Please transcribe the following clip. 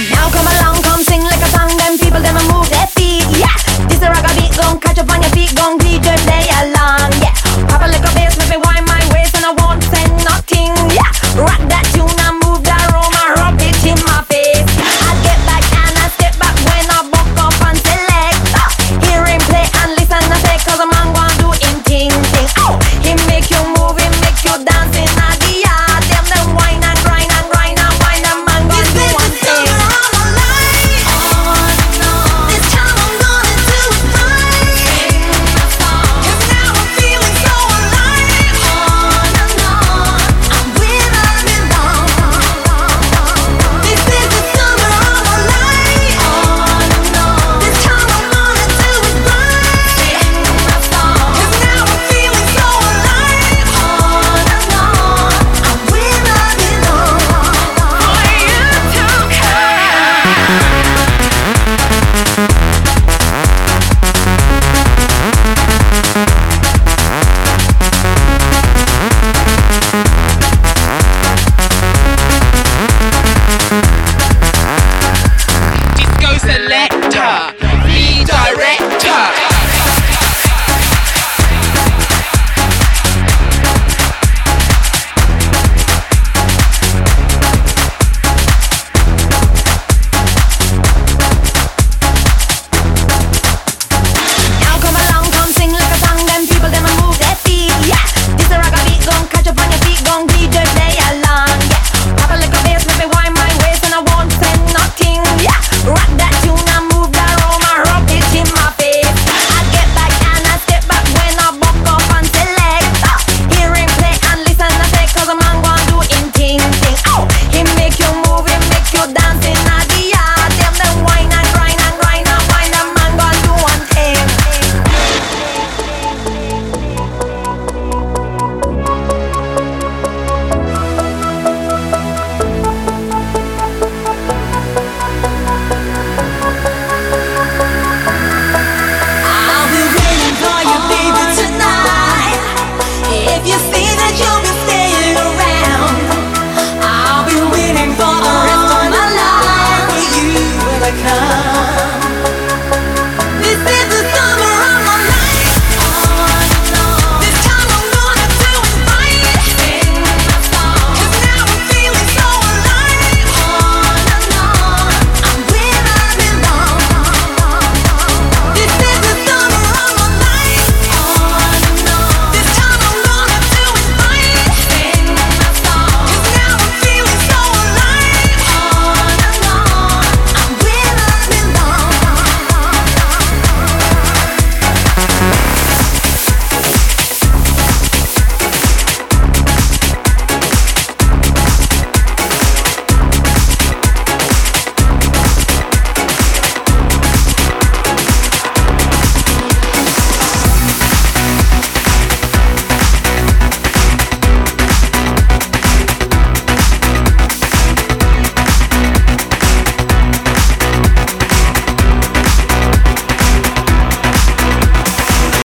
Now come along, come sing like a song. Them people, them a move their feet, yeah. This a rock a beat, gon' catch up on your feet, gon' lead them day along, yeah. Pop a little bass, make me wind my waist, and I won't say nothing, yeah. Rock that tune.